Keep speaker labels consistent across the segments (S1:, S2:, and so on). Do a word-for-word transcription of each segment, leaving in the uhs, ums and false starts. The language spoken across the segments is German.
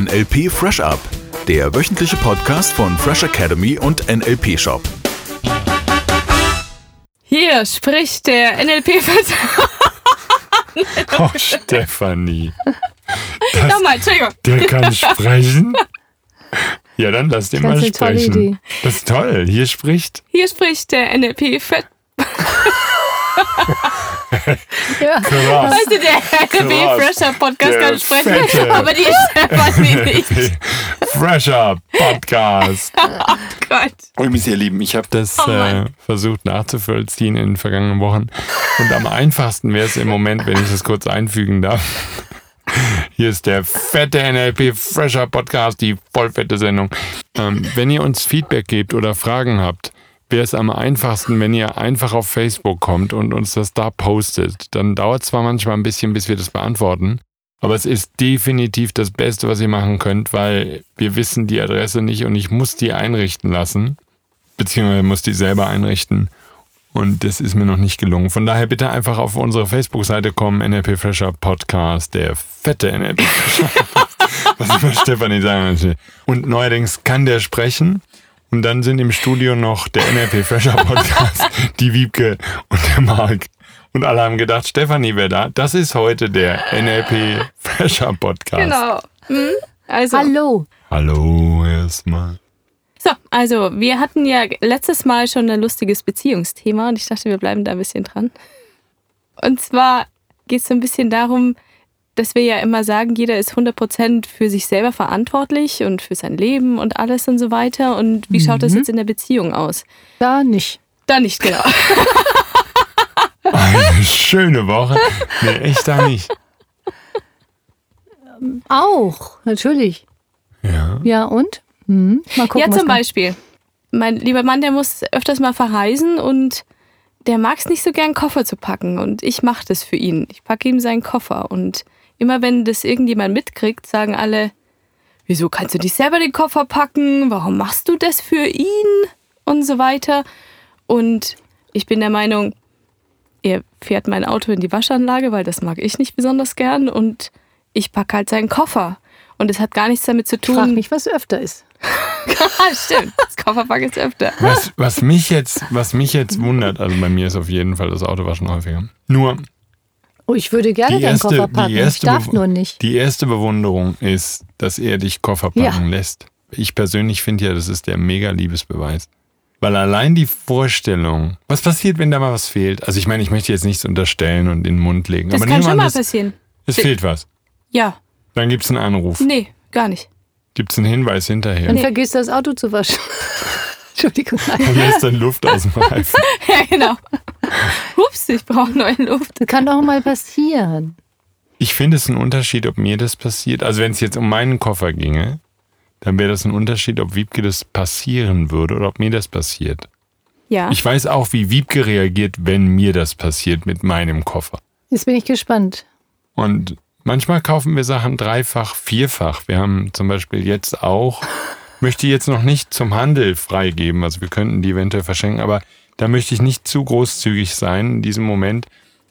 S1: L P Fresh Up, der wöchentliche Podcast von Fresh Academy und N L P Shop.
S2: Hier spricht der N L P-Vertreter.
S3: Oh, Stefanie. Das,
S2: Nochmal, Entschuldigung.
S3: Der kann sprechen? Ja, dann lass den
S4: Das
S3: mal
S4: ist eine tolle
S3: sprechen.
S4: Idee.
S3: Das ist toll. Hier spricht...
S2: Hier spricht der N L P-Vertreter.
S4: Ja.
S3: Krass.
S2: Weißt du, der N L P-Fresher-Podcast
S3: Der
S2: kann sprechen,
S3: Fette.
S2: aber die Stefanie nicht.
S3: Fresher Podcast.
S2: Oh Gott.
S3: Übrigens, ihr Lieben, ich habe das
S2: Oh Mann.
S3: äh, versucht nachzuvollziehen in den vergangenen Wochen. Und am einfachsten wäre es im Moment, wenn ich das kurz einfügen darf. Hier ist der fette N L P Fresher Podcast, die vollfette Sendung. Ähm, wenn ihr uns Feedback gebt oder Fragen habt, wäre es am einfachsten, wenn ihr einfach auf Facebook kommt und uns das da postet. Dann dauert es zwar manchmal ein bisschen, bis wir das beantworten, aber es ist definitiv das Beste, was ihr machen könnt, weil wir wissen die Adresse nicht und ich muss die einrichten lassen, beziehungsweise muss die selber einrichten und das ist mir noch nicht gelungen. Von daher bitte einfach auf unsere Facebook-Seite kommen, N L P Fresher Podcast, der fette N L P Fresher Podcast, was immer Stefanie sagen möchte. Und neuerdings kann der sprechen. Und dann sind im Studio noch der N L P Fresher Podcast, die Wiebke und der Marc. Und alle haben gedacht, Stefanie wäre da. Das ist heute der N L P Fresher Podcast.
S2: Genau. Hm? Also,
S4: Hallo.
S3: Hallo erstmal.
S2: so, also wir hatten ja letztes Mal schon ein lustiges Beziehungsthema und ich dachte, wir bleiben da ein bisschen dran. Und zwar geht es so ein bisschen darum, dass wir ja immer sagen, jeder ist hundert Prozent für sich selber verantwortlich und für sein Leben und alles und so weiter. Und wie schaut das jetzt in der Beziehung aus?
S4: Da nicht.
S2: Da nicht, genau.
S3: Eine schöne Woche. Nee, echt da nicht.
S4: Auch, natürlich.
S3: Ja.
S4: Ja, und? Hm. Mal gucken,
S2: Ja,
S4: was
S2: zum
S4: da-
S2: Beispiel. Mein lieber Mann, der muss öfters mal verreisen und der mag es nicht so gern, Koffer zu packen. Und ich mache das für ihn. Ich packe ihm seinen Koffer. Und immer wenn das irgendjemand mitkriegt, sagen alle, wieso kannst du nicht selber den Koffer packen? Warum machst du das für ihn? Und so weiter. Und ich bin der Meinung, er fährt mein Auto in die Waschanlage, weil das mag ich nicht besonders gern. Und ich packe halt seinen Koffer. Und es hat gar nichts damit zu
S4: Ich frage
S2: tun.
S4: mich, was öfter ist.
S2: Stimmt, das Kofferpacken ist öfter.
S3: Was, was, mich jetzt, was mich jetzt wundert, also bei mir ist auf jeden Fall das Autowaschen häufiger. Nur
S4: Oh, ich würde gerne
S3: Die
S4: den
S3: erste-
S4: Koffer
S3: die
S4: packen. Ich
S3: erste
S4: darf
S3: Bewu-
S4: nur nicht.
S3: Die erste Bewunderung ist, dass er dich Koffer packen
S4: Ja.
S3: lässt. Ich persönlich finde ja, das ist der mega Liebesbeweis. Weil allein die Vorstellung, was passiert, wenn da mal was fehlt? Also ich meine, ich möchte jetzt nichts unterstellen und in den Mund legen.
S2: Das
S3: aber
S2: kann
S3: nehmen wir
S2: schon
S3: an,
S2: mal
S3: es,
S2: passieren.
S3: es fehlt was.
S2: Ja,
S3: Dann gibt es einen Anruf.
S2: nee, gar nicht.
S3: Gibt es einen Hinweis hinterher.
S4: Dann
S2: Nee.
S4: vergiss das Auto zu waschen. Entschuldigung.
S3: Dann lässt dann Luft aus dem Reifen.
S2: Ja, genau. Ups, ich brauche neue Luft.
S4: Das kann doch mal passieren.
S3: Ich finde es ein Unterschied, ob mir das passiert. Also wenn es jetzt um meinen Koffer ginge, dann wäre das ein Unterschied, ob Wiebke das passieren würde oder ob mir das passiert.
S2: Ja,
S3: Ich weiß auch, wie Wiebke reagiert, wenn mir das passiert mit meinem Koffer.
S4: Jetzt bin ich gespannt.
S3: Und manchmal kaufen wir Sachen dreifach, vierfach. Wir haben zum Beispiel jetzt auch, möchte jetzt noch nicht zum Handel freigeben, also wir könnten die eventuell verschenken, aber da möchte ich nicht zu großzügig sein in diesem Moment.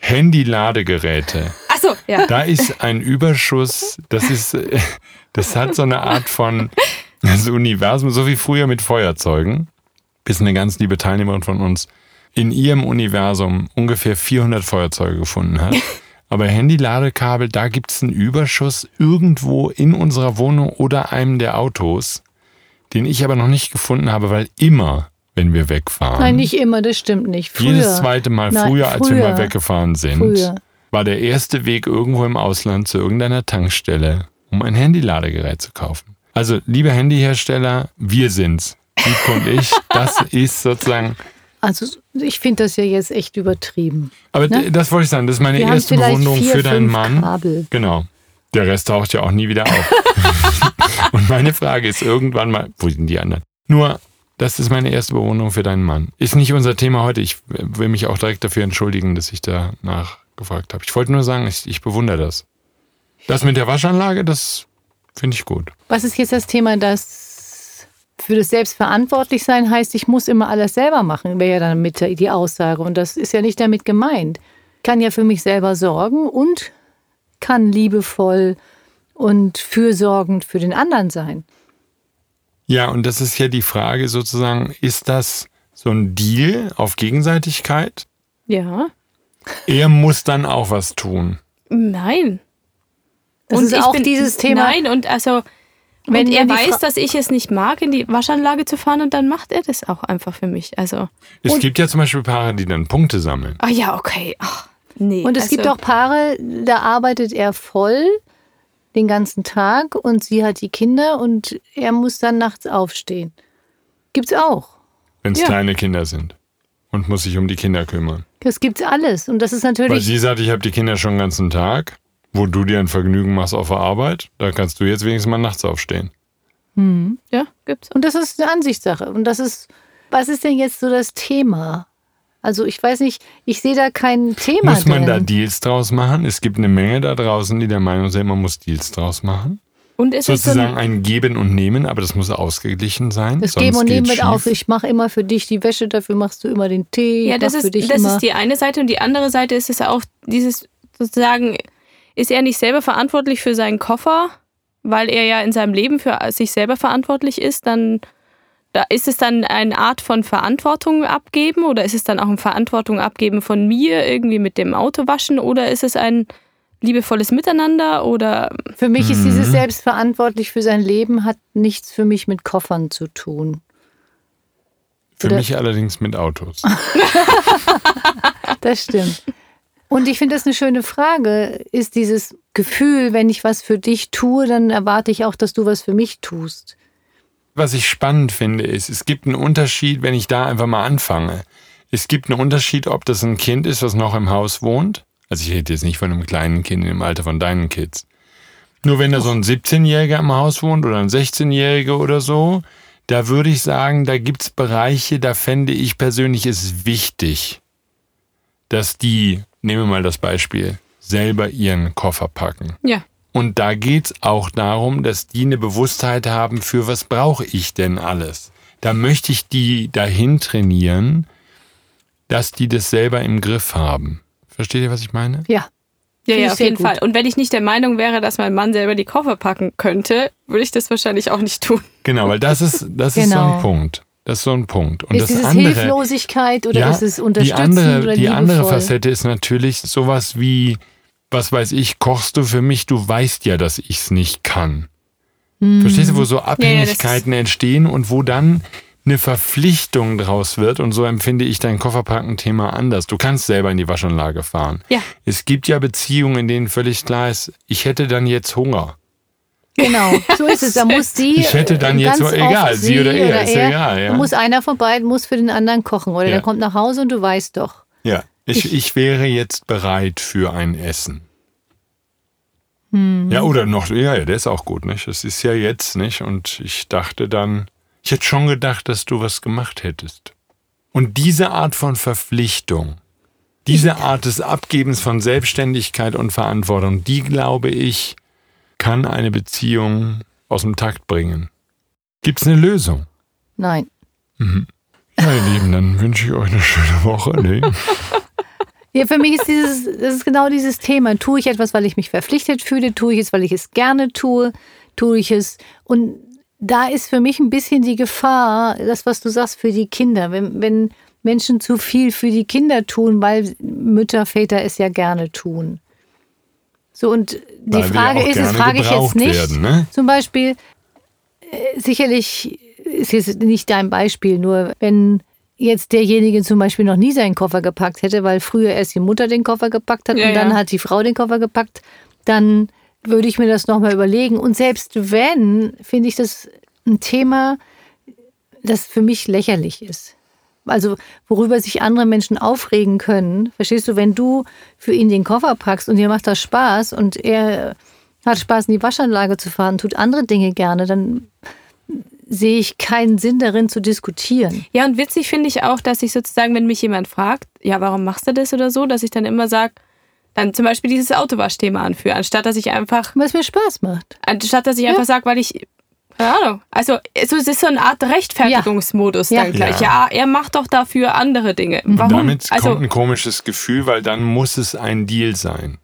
S3: Handy-Ladegeräte.
S2: ach so, ja.
S3: Da ist ein Überschuss, das ist, äh, das hat so eine Art von, das Universum, so wie früher mit Feuerzeugen, bis eine ganz liebe Teilnehmerin von uns in ihrem Universum ungefähr vierhundert Feuerzeuge gefunden hat. Aber Handy-Ladekabel, da gibt es einen Überschuss irgendwo in unserer Wohnung oder einem der Autos, den ich aber noch nicht gefunden habe, weil immer, wenn wir wegfahren,
S4: Nein, nicht immer, das stimmt nicht. Früher.
S3: jedes zweite Mal
S4: Nein,
S3: früher, als wir
S4: früher.
S3: mal weggefahren sind,
S4: Früher.
S3: war der erste Weg irgendwo im Ausland zu irgendeiner Tankstelle, um ein Handy-Ladegerät zu kaufen. Also, liebe Handyhersteller, wir sind's. Wiebke und ich, das ist sozusagen...
S4: Also ich finde das ja jetzt echt übertrieben.
S3: Aber
S4: Ne?
S3: d- das wollte ich sagen, das ist meine
S4: Wir haben
S3: erste
S4: vielleicht
S3: Bewunderung
S4: vier,
S3: für deinen
S4: fünf
S3: Mann.
S4: Kabel.
S3: Genau. Der Rest taucht ja auch nie wieder auf. Und meine Frage ist irgendwann mal, wo sind die anderen? Nur, das ist meine erste Bewunderung für deinen Mann. Ist nicht unser Thema heute. Ich will mich auch direkt dafür entschuldigen, dass ich da nachgefragt habe. Ich wollte nur sagen, ich, ich bewundere das. Das mit der Waschanlage, das finde ich gut.
S4: Was ist jetzt das Thema, das für das Selbstverantwortlichsein heißt, ich muss immer alles selber machen, wäre ja dann mit die Aussage. Und das ist ja nicht damit gemeint. Ich kann ja für mich selber sorgen und kann liebevoll und fürsorgend für den anderen sein.
S3: Ja, und das ist ja die Frage sozusagen, ist das so ein Deal auf Gegenseitigkeit?
S2: Ja.
S3: Er muss dann auch was tun.
S2: Nein.
S4: Das
S2: Und
S4: ist
S2: ich
S4: auch
S2: bin,
S4: dieses Thema.
S2: Nein, und also
S4: Wenn
S2: und er
S4: die
S2: weiß,
S4: Fra-
S2: dass ich es nicht mag, in die Waschanlage zu fahren und dann macht er das auch einfach für mich. Also,
S3: Es
S2: und,
S3: gibt ja zum Beispiel Paare, die dann Punkte sammeln.
S2: ah ja, okay. Ach, nee.
S4: Und es
S2: also,
S4: gibt auch Paare, da arbeitet er voll den ganzen Tag und sie hat die Kinder und er muss dann nachts aufstehen. Gibt's auch.
S3: Wenn es
S2: Ja.
S3: kleine Kinder sind. Und muss sich um die Kinder kümmern.
S4: Das gibt's alles. Und das ist
S3: Weil
S4: natürlich.
S3: sie sagt, ich habe die Kinder schon den ganzen Tag, wo du dir ein Vergnügen machst auf der Arbeit, da kannst du jetzt wenigstens mal nachts aufstehen.
S2: Ja, gibt's.
S4: Und das ist eine Ansichtssache. Und das ist, was ist denn jetzt so das Thema? Also ich weiß nicht, ich sehe da kein Thema
S3: Muss man
S4: drin.
S3: da Deals draus machen? Es gibt eine Menge da draußen, die der Meinung sind, man muss Deals draus machen.
S2: Und es ist so
S3: Sozusagen
S2: ein,
S3: ein Geben und Nehmen, aber das muss ausgeglichen sein.
S4: Das
S3: sonst
S4: Geben und Nehmen
S3: geht's
S4: wird auf.
S3: schief.
S4: Ich mache immer für dich die Wäsche, dafür machst du immer den Tee.
S2: ja,
S4: ich
S2: das
S4: mach für
S2: ist
S4: dich
S2: das
S4: immer.
S2: ist die eine Seite und die andere Seite ist es auch dieses sozusagen, ist er nicht selber verantwortlich für seinen Koffer, weil er ja in seinem Leben für sich selber verantwortlich ist, dann da ist es dann eine Art von Verantwortung abgeben oder ist es dann auch eine Verantwortung abgeben von mir irgendwie mit dem Auto waschen oder ist es ein liebevolles Miteinander oder
S4: Für mich ist
S3: Mhm.
S4: dieses Selbstverantwortlich für sein Leben hat nichts für mich mit Koffern zu tun.
S3: Für
S4: Oder-
S3: mich allerdings mit Autos.
S4: Das stimmt. Und ich finde das eine schöne Frage. Ist dieses Gefühl, wenn ich was für dich tue, dann erwarte ich auch, dass du was für mich tust.
S3: Was ich spannend finde, ist, es gibt einen Unterschied, wenn ich da einfach mal anfange. Es gibt einen Unterschied, ob das ein Kind ist, was noch im Haus wohnt. Also ich rede jetzt nicht von einem kleinen Kind im Alter von deinen Kids. Nur wenn da so ein siebzehnjähriger im Haus wohnt oder ein sechzehnjähriger oder so, da würde ich sagen, da gibt's Bereiche, da fände ich persönlich es wichtig, dass die, nehmen wir mal das Beispiel, selber ihren Koffer packen.
S2: ja.
S3: Und da geht's auch darum, dass die eine Bewusstheit haben, für was brauche ich denn alles. Da möchte ich die dahin trainieren, dass die das selber im Griff haben. Versteht ihr, was ich meine?
S4: Ja.
S2: Ja,
S4: Finde
S2: ja,
S4: ich
S2: auf
S4: sehr
S2: jeden
S4: gut.
S2: Fall. Und wenn ich nicht der Meinung wäre, dass mein Mann selber die Koffer packen könnte, würde ich das wahrscheinlich auch nicht tun.
S3: Genau, weil das ist, das ist so
S4: Genau.
S3: ein Punkt. Das ist so ein Punkt. Und
S4: Ist
S3: das
S4: dieses
S3: andere,
S4: Hilflosigkeit oder
S3: ja,
S4: ist es
S3: die
S4: unterstützend
S3: andere,
S4: oder
S3: die
S4: liebevoll?
S3: andere Facette ist natürlich sowas wie, was weiß ich, kochst du für mich, du weißt ja, dass ich's nicht kann.
S4: Hm.
S3: Verstehst du, wo so
S2: das
S3: Abhängigkeiten entstehen und wo dann eine Verpflichtung draus wird und so empfinde ich dein Kofferpacken-Thema anders. Du kannst selber in die Waschanlage fahren.
S2: Ja.
S3: Es gibt ja Beziehungen, in denen völlig klar ist, ich hätte dann jetzt Hunger.
S4: Genau, so ist es. Da muss sie.
S3: Ich hätte dann
S4: äh,
S3: jetzt
S4: ganz
S3: so, egal,
S4: oft
S3: sie oder er, ist egal, ja.
S4: Da muss einer von beiden muss für den anderen kochen oder
S3: Ja.
S4: der kommt nach Hause und du weißt doch.
S3: Ja, ich,
S4: Ich-
S3: ich wäre jetzt bereit für ein Essen.
S4: Hm.
S3: Ja, oder noch, ja, ja, der ist auch gut, nicht? Es ist ja jetzt, nicht? Und ich dachte dann, ich hätte schon gedacht, dass du was gemacht hättest. Und diese Art von Verpflichtung, diese Art des Abgebens von Selbstständigkeit und Verantwortung, die, glaube ich, kann eine Beziehung aus dem Takt bringen. Gibt's eine Lösung?
S4: Nein.
S3: Ja, ihr Lieben, dann wünsche ich euch eine schöne Woche. Nee.
S4: Ja, für mich ist dieses, das ist genau dieses Thema. Tue ich etwas, weil ich mich verpflichtet fühle? Tue ich es, weil ich es gerne tue? Tue ich es? Und da ist für mich ein bisschen die Gefahr, das, was du sagst, für die Kinder. Wenn, wenn Menschen zu viel für die Kinder tun, weil Mütter, Väter es ja gerne tun. So, und die
S3: Weil wir
S4: Frage
S3: auch
S4: ist, das
S3: gerne
S4: frage ich jetzt
S3: gebraucht
S4: nicht.
S3: werden, ne?
S4: Zum Beispiel, äh, sicherlich ist jetzt nicht dein Beispiel, nur wenn jetzt derjenige zum Beispiel noch nie seinen Koffer gepackt hätte, weil früher erst die Mutter den Koffer gepackt hat
S2: Ja,
S4: und dann
S2: ja.
S4: hat die Frau den Koffer gepackt, dann würde ich mir das nochmal überlegen. Und selbst wenn, finde ich das ein Thema, das für mich lächerlich ist. Also worüber sich andere Menschen aufregen können. Verstehst du, wenn du für ihn den Koffer packst und dir macht das Spaß und er hat Spaß, in die Waschanlage zu fahren, tut andere Dinge gerne, dann sehe ich keinen Sinn darin zu diskutieren.
S2: Ja, und witzig finde ich auch, dass ich sozusagen, wenn mich jemand fragt, ja, warum machst du das oder so, dass ich dann immer sage, dann zum Beispiel dieses Autowaschthema anführe, anstatt dass ich einfach,
S4: Weil es mir Spaß macht.
S2: anstatt dass ich einfach sage, weil ich, keine Ahnung, also so, es ist so eine Art Rechtfertigungsmodus
S4: Ja.
S2: dann gleich.
S3: Ja.
S2: Ja, er macht doch dafür andere Dinge. Warum?
S3: Damit
S2: also,
S3: kommt ein komisches Gefühl, weil dann muss es ein Deal sein.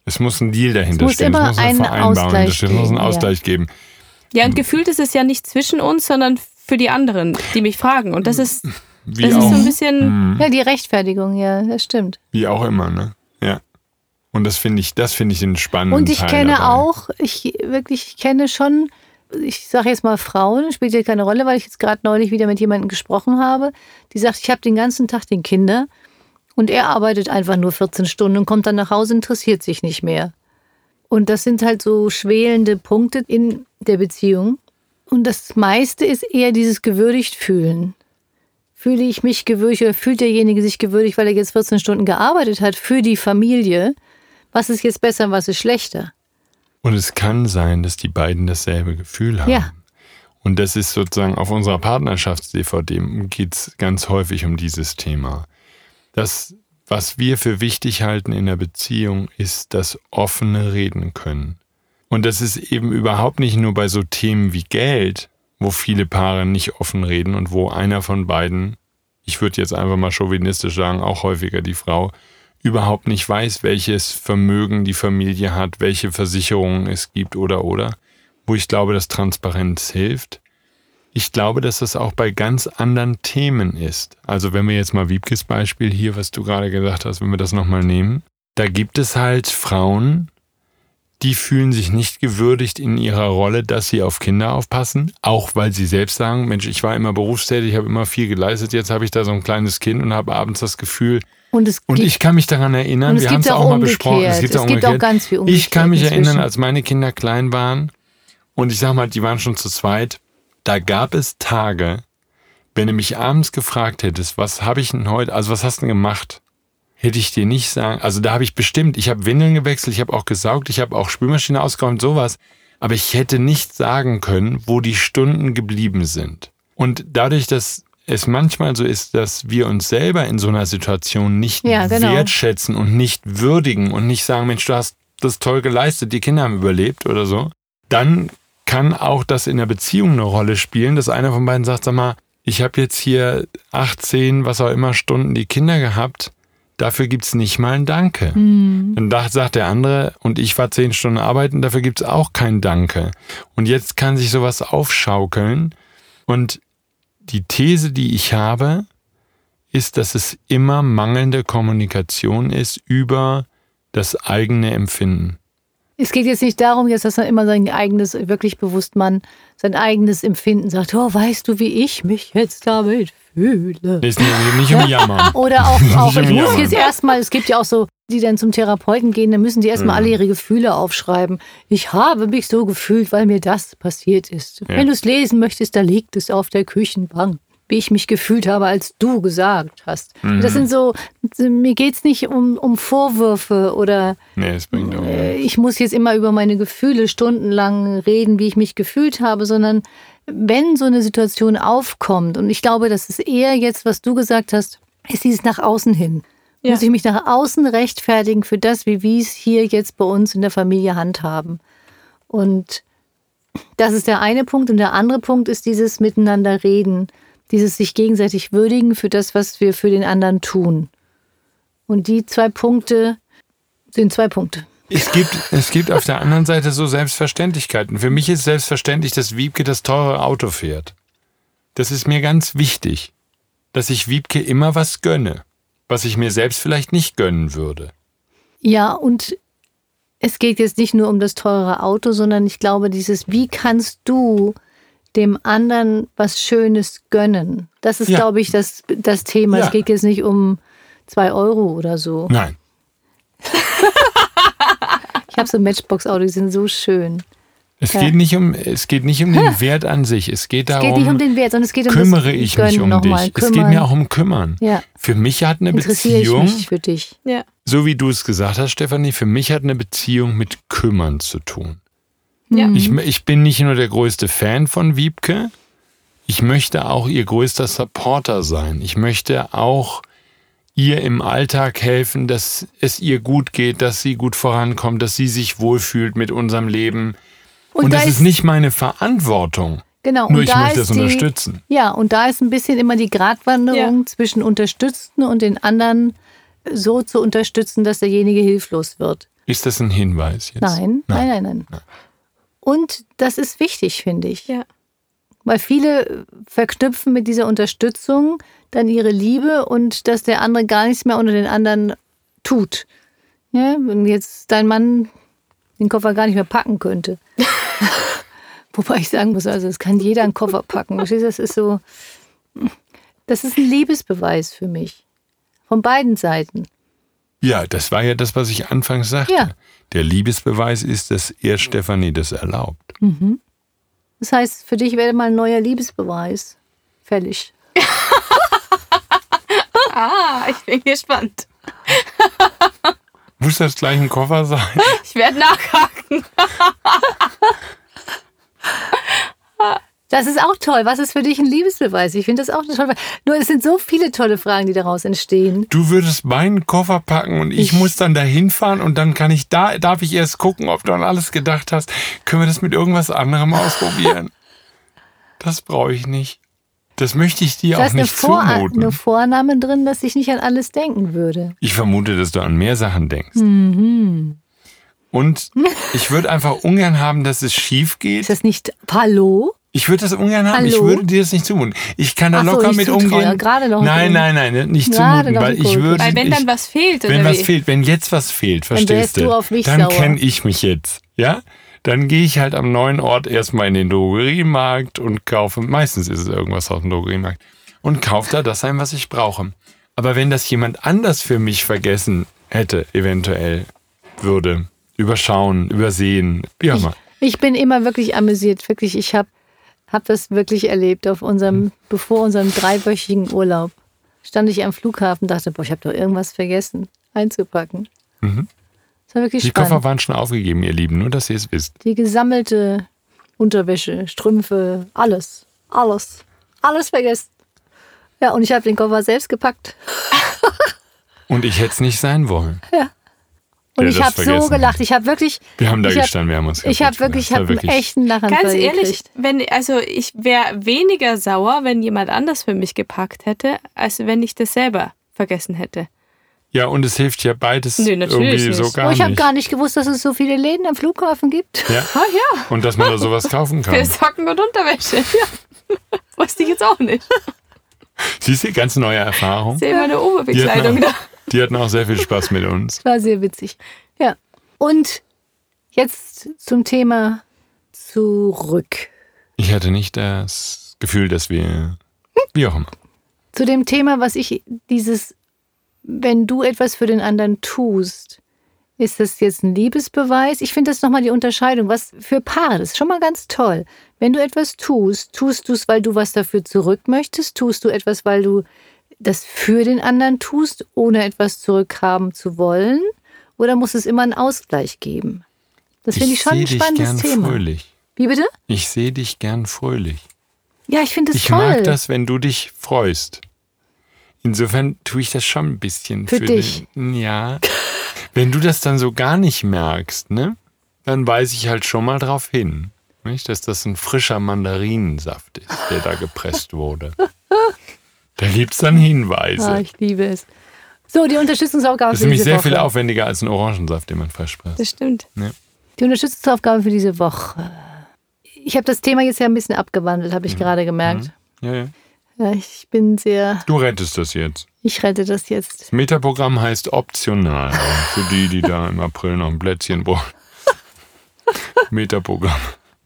S3: Es muss ein Deal dahinter
S4: Es muss
S3: stehen.
S4: immer
S3: es muss eine
S4: einen
S3: Vereinbarung
S4: Ausgleich
S3: dahinter stehen. Es muss einen
S4: geben,
S3: Ausgleich geben.
S2: Ja, und gefühlt ist es ja nicht zwischen uns, sondern für die anderen, die mich fragen. Und das ist,
S3: Wie
S2: das ist
S3: auch,
S2: so ein bisschen...
S3: Mhm.
S4: Ja, die Rechtfertigung, ja, das stimmt.
S3: Wie auch immer, ne? Ja. Und das finde ich, das finde ich den spannenden
S4: Und ich
S3: Teil
S4: kenne
S3: dabei.
S4: auch, ich wirklich ich kenne schon, ich sage jetzt mal Frauen, spielt ja keine Rolle, weil ich jetzt gerade neulich wieder mit jemandem gesprochen habe, die sagt, ich habe den ganzen Tag den Kinder und er arbeitet einfach nur vierzehn Stunden und kommt dann nach Hause, interessiert sich nicht mehr. Und das sind halt so schwelende Punkte in der Beziehung. Und das meiste ist eher dieses gewürdigt fühlen. Fühle ich mich gewürdigt oder fühlt derjenige sich gewürdigt, weil er jetzt vierzehn Stunden gearbeitet hat für die Familie? Was ist jetzt besser und was ist schlechter?
S3: Und es kann sein, dass die beiden dasselbe Gefühl haben.
S4: Ja.
S3: Und das ist sozusagen auf unserer Partnerschafts-D V D geht es ganz häufig um dieses Thema. Das, was wir für wichtig halten in der Beziehung, ist das offene Reden können. Und das ist eben überhaupt nicht nur bei so Themen wie Geld, wo viele Paare nicht offen reden und wo einer von beiden, ich würde jetzt einfach mal chauvinistisch sagen, auch häufiger die Frau, überhaupt nicht weiß, welches Vermögen die Familie hat, welche Versicherungen es gibt oder oder, wo ich glaube, dass Transparenz hilft. Ich glaube, dass das auch bei ganz anderen Themen ist. Also wenn wir jetzt mal Wiebkes Beispiel hier, was du gerade gesagt hast, wenn wir das nochmal nehmen, da gibt es halt Frauen, die fühlen sich nicht gewürdigt in ihrer Rolle, dass sie auf Kinder aufpassen, auch weil sie selbst sagen, Mensch, ich war immer berufstätig, ich habe immer viel geleistet, jetzt habe ich da so ein kleines Kind und habe abends das Gefühl,
S4: Und, es
S3: und
S4: gibt,
S3: ich kann mich daran erinnern,
S4: und es
S3: wir haben
S4: gibt
S3: es
S4: auch
S3: auch mal
S4: umgekehrt.
S3: besprochen,
S4: Es gibt auch
S3: umgekehrt.
S4: ganz viel umgekehrt
S3: Ich kann mich
S4: inzwischen.
S3: erinnern, als meine Kinder klein waren und ich sag mal, die waren schon zu zweit, da gab es Tage, wenn du mich abends gefragt hättest, was habe ich denn heute, also was hast du denn gemacht? Hätte ich dir nicht sagen, also da habe ich bestimmt, ich habe Windeln gewechselt, ich habe auch gesaugt, ich habe auch Spülmaschine ausgeräumt, sowas. Aber ich hätte nicht sagen können, wo die Stunden geblieben sind. Und dadurch, dass es manchmal so ist, dass wir uns selber in so einer Situation nicht
S4: Ja, genau.
S3: wertschätzen und nicht würdigen und nicht sagen, Mensch, du hast das toll geleistet, die Kinder haben überlebt oder so, dann kann auch das in der Beziehung eine Rolle spielen, dass einer von beiden sagt, sag mal, ich habe jetzt hier achtzehn, was auch immer, Stunden die Kinder gehabt, dafür gibt's nicht mal ein Danke. Mhm. Dann da sagt der andere, und ich war zehn Stunden arbeiten, dafür gibt's auch kein Danke. Und jetzt kann sich sowas aufschaukeln. Und die These, die ich habe, ist, dass es immer mangelnde Kommunikation ist über das eigene Empfinden.
S4: Es geht jetzt nicht darum, jetzt, dass man immer sein eigenes, wirklich bewusst man sein eigenes Empfinden sagt, oh, weißt du, wie ich mich jetzt damit fühle?
S3: Ist nicht, nicht um Jammern.
S4: Oder auch, auch
S3: Nicht um
S4: ich muss
S3: Jammern.
S4: jetzt erstmal, es gibt ja auch so, die dann zum Therapeuten gehen, dann müssen die erstmal
S3: Mhm.
S4: alle ihre Gefühle aufschreiben. Ich habe mich so gefühlt, weil mir das passiert ist.
S3: Ja.
S4: Wenn du es lesen möchtest, da liegt es auf der Küchenbank. Wie ich mich gefühlt habe, als du gesagt hast.
S3: Mhm.
S4: Das sind so, mir geht es nicht um, um Vorwürfe oder
S3: Nee, das bringt auch
S4: äh,
S3: nichts.
S4: ich muss jetzt immer über meine Gefühle stundenlang reden, wie ich mich gefühlt habe, sondern wenn so eine Situation aufkommt, und ich glaube, das ist eher jetzt, was du gesagt hast, ist dieses nach außen hin.
S2: Ja.
S4: Muss ich mich nach außen rechtfertigen für das, wie wir es hier jetzt bei uns in der Familie handhaben. Und das ist der eine Punkt. Und der andere Punkt ist dieses Miteinander reden, dieses sich gegenseitig würdigen für das, was wir für den anderen tun. Und die zwei Punkte sind zwei Punkte.
S3: Es gibt, es gibt auf der anderen Seite so Selbstverständlichkeiten. Für mich ist selbstverständlich, dass Wiebke das teure Auto fährt. Das ist mir ganz wichtig, dass ich Wiebke immer was gönne, was ich mir selbst vielleicht nicht gönnen würde.
S4: Ja, und es geht jetzt nicht nur um das teure Auto, sondern ich glaube, dieses, wie kannst du dem anderen was Schönes gönnen? Das ist,
S3: Ja.
S4: glaube ich, das, das Thema.
S3: Ja.
S4: Es geht jetzt nicht um zwei Euro oder so.
S3: Nein.
S4: Ich habe so Matchbox-Autos, die sind so schön.
S3: Es
S4: Ja.
S3: geht nicht um, es geht nicht um den Wert an sich. Es geht
S4: Es
S3: darum,
S4: geht nicht um den Wert, sondern es geht um
S3: kümmere
S4: das
S3: ich
S4: Gönnen
S3: mich um
S4: nochmal.
S3: dich. Es geht mir auch um kümmern.
S4: Ja.
S3: Für mich hat eine
S4: Interessiere ich
S3: Beziehung,
S4: mich für dich.
S2: Ja.
S3: so wie du es gesagt hast, Stefanie, für mich hat eine Beziehung mit Kümmern zu tun.
S2: Ja.
S3: Ich, ich bin nicht nur der größte Fan von Wiebke, ich möchte auch ihr größter Supporter sein. Ich möchte auch ihr im Alltag helfen, dass es ihr gut geht, dass sie gut vorankommt, dass sie sich wohlfühlt mit unserem Leben. Und,
S4: Und da
S3: das ist
S4: ist-
S3: nicht meine Verantwortung.
S4: Genau.
S3: Nur
S4: und
S3: ich
S4: da
S3: möchte
S4: ist
S3: das
S4: die,
S3: unterstützen.
S4: Ja, und da ist ein bisschen immer die Gratwanderung
S2: Ja.
S4: zwischen Unterstützen und den anderen so zu unterstützen, dass derjenige hilflos wird.
S3: Ist das ein Hinweis jetzt?
S4: Nein, nein, nein, nein. nein. Und das ist wichtig, finde ich.
S2: Ja.
S4: Weil viele verknüpfen mit dieser Unterstützung dann ihre Liebe und dass der andere gar nichts mehr unter den anderen tut. Ja, wenn jetzt dein Mann den Koffer gar nicht mehr packen könnte. Wobei ich sagen muss, also es kann jeder einen Koffer packen. Das ist so, das ist ein Liebesbeweis für mich. Von beiden Seiten.
S3: Ja, das war ja das, was ich anfangs sagte.
S4: Ja.
S3: Der Liebesbeweis ist, dass er Stefanie das erlaubt.
S4: Mhm. Das heißt, für dich wäre mal ein neuer Liebesbeweis fällig.
S2: Ah, ich bin gespannt.
S3: Muss das gleich ein Koffer sein?
S2: Ich werde nachhaken.
S4: Das ist auch toll. Was ist für dich ein Liebesbeweis? Ich finde das auch eine tolle Frage. Nur es sind so viele tolle Fragen, die daraus entstehen.
S3: Du würdest meinen Koffer packen und ich, ich muss dann da hinfahren und dann kann ich da, darf ich erst gucken, ob du an alles gedacht hast. Können wir das mit irgendwas anderem ausprobieren? Das brauche ich nicht. Das möchte ich dir
S4: da
S3: auch nicht
S4: ist eine Vor-
S3: zumuten.
S4: eine Vorname drin, dass ich nicht an alles denken würde.
S3: Ich vermute, dass du an mehr Sachen denkst.
S4: Mhm.
S3: Und ich würde einfach ungern haben, dass es schief geht.
S4: Ist das nicht Hallo?
S3: Ich würde das ungern haben.
S4: Hallo?
S3: Ich würde dir das nicht zumuten. Ich kann da
S4: Ach so,
S3: locker
S4: nicht
S3: mit
S4: zutrauen.
S3: umgehen.
S4: Ja, gerade noch
S3: nein,
S4: nicht.
S3: nein, nein, nicht
S4: Gerade
S3: zumuten,
S4: noch
S3: weil
S4: nicht
S3: ich
S4: gut.
S3: würde.
S2: Weil wenn
S3: ich,
S2: dann was fehlt, oder
S3: wenn was
S2: wie?
S3: fehlt, wenn jetzt was fehlt, verstehst
S4: wärst
S3: du?
S4: du auf mich
S3: dann
S4: sauer.
S3: kenne ich mich jetzt, ja? Dann gehe ich halt am neuen Ort erstmal in den Drogeriemarkt und kaufe. Meistens ist es irgendwas aus dem Drogeriemarkt und kaufe da das ein, was ich brauche. Aber wenn das jemand anders für mich vergessen hätte, eventuell würde, überschauen, übersehen, wie auch immer.
S4: Ich, ich bin immer wirklich amüsiert. Wirklich, ich habe hab das wirklich erlebt auf unserem, bevor unserem dreiwöchigen Urlaub. Stand ich am Flughafen und dachte, boah, ich habe doch irgendwas vergessen einzupacken.
S3: Mhm.
S4: Das war wirklich
S3: Die
S4: spannend.
S3: Koffer waren schon aufgegeben, ihr Lieben, nur dass ihr es wisst.
S4: Die gesammelte Unterwäsche, Strümpfe, alles. Alles. Alles vergessen. Ja, und ich habe den Koffer selbst gepackt.
S3: Und ich hätte es nicht sein wollen.
S4: Ja. Und
S3: Der
S4: ich
S3: das
S4: habe so
S3: vergessen
S4: gelacht.
S3: hat.
S4: Ich habe wirklich.
S3: Wir haben da
S4: ich hab,
S3: gestanden, wir haben uns
S4: Ich habe wirklich, ich habe einen echten Lachanfall
S2: Ganz ehrlich,
S4: gekriegt.
S2: wenn, also ich wäre weniger sauer, wenn jemand anders für mich gepackt hätte, als wenn ich das selber vergessen hätte.
S3: Ja, und es hilft ja beides
S2: Nee, natürlich
S3: irgendwie so
S2: nicht.
S3: gar
S4: Oh, ich habe
S3: nicht.
S4: gar nicht gewusst, dass es so viele Läden am Flughafen gibt.
S3: Ja.
S2: Ah ja,
S3: Und dass man da sowas kaufen kann.
S2: für Socken und Unterwäsche. Ja. Wusste ich jetzt auch nicht.
S3: Siehst du, ganz neue Erfahrung.
S2: Sehe meine
S3: Die
S2: Oberbekleidung
S3: hatten,
S2: da.
S3: auch, die hatten auch sehr viel Spaß mit uns.
S4: War sehr witzig. Ja. Und jetzt zum Thema zurück.
S3: Ich hatte nicht das Gefühl, dass wir, wie auch immer.
S4: Zu dem Thema, was ich, dieses, wenn du etwas für den anderen tust, ist das jetzt ein Liebesbeweis? Ich finde das nochmal die Unterscheidung. Was für Paare, das ist schon mal ganz toll. Wenn du etwas tust, tust du es, weil du was dafür zurück möchtest? Tust du etwas, weil du das für den anderen tust, ohne etwas zurückhaben zu wollen? Oder muss es immer einen Ausgleich geben? Das finde ich schon ein
S3: seh
S4: spannendes
S3: dich gern
S4: Thema.
S3: Fröhlich.
S4: Wie bitte?
S3: Ich sehe dich gern fröhlich.
S4: Ja, ich finde das
S3: Ich
S4: toll.
S3: mag das, wenn du dich freust. Insofern tue ich das schon ein bisschen
S4: Für
S3: für,
S4: dich.
S3: Den, ja. Wenn du das dann so gar nicht merkst, ne, dann weise ich halt schon mal drauf hin, nicht, dass das ein frischer Mandarinensaft ist, der da gepresst wurde. Da gibt's dann Hinweise.
S4: Ah, ich liebe es. So, die Unterstützungsaufgabe
S3: Das ist
S4: für
S3: nämlich
S4: diese
S3: sehr
S4: Woche.
S3: viel aufwendiger als ein Orangensaft, den man frisch presst.
S2: Das stimmt.
S4: Die Unterstützungsaufgabe für diese Woche. Ich habe das Thema jetzt ja ein bisschen abgewandelt, habe ich gerade gemerkt.
S3: Ja, ja.
S4: Ja, ich bin sehr,
S3: Du rettest das jetzt.
S4: ich rette das jetzt.
S3: Das Metaprogramm heißt optional. Für die, die da im April noch ein Plätzchen wollen. Metaprogramm.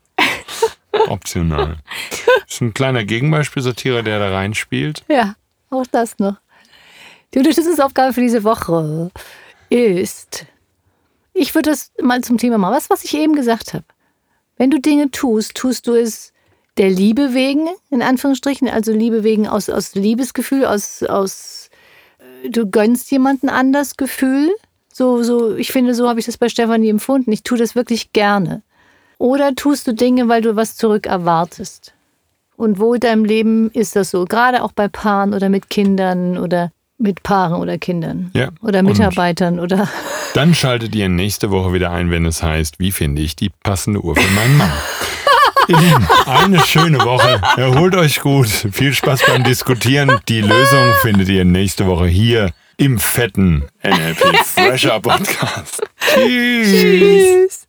S3: Optional. Das ist ein kleiner Gegenbeispielsortierer, der da reinspielt.
S4: Ja, auch das noch. Die Unterstützungsaufgabe für diese Woche ist, ich würde das mal zum Thema machen, was, was ich eben gesagt habe. Wenn du Dinge tust, tust du es der Liebe wegen, in Anführungsstrichen, also Liebe wegen aus, aus Liebesgefühl, aus, aus äh, du gönnst jemanden anders Gefühl. So, so, ich finde, so habe ich das bei Stefanie empfunden. Ich tue das wirklich gerne. Oder tust du Dinge, weil du was zurück erwartest? Und wo in deinem Leben ist das so? Gerade auch bei Paaren oder mit Kindern oder mit Paaren oder Kindern.
S3: Ja.
S4: Oder Mitarbeitern oder.
S3: Dann schaltet ihr nächste Woche wieder ein, wenn es heißt, wie finde ich die passende Uhr für meinen Mann. Ihr Lieben, eine schöne Woche. Erholt euch gut. Viel Spaß beim Diskutieren. Die Lösung findet ihr nächste Woche hier im fetten N L P Fresher Podcast. Tschüss.
S2: Tschüss.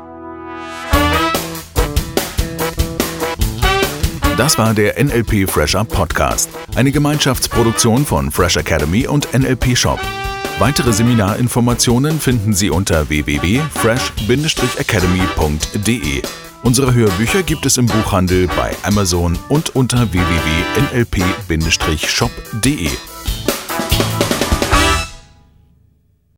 S1: Das war der N L P Fresher Podcast, eine Gemeinschaftsproduktion von Fresh Academy und N L P Shop. Weitere Seminarinformationen finden Sie unter w w w punkt fresh academy punkt d e. Unsere Hörbücher gibt es im Buchhandel, bei Amazon und unter w w w punkt n l p shop punkt d e.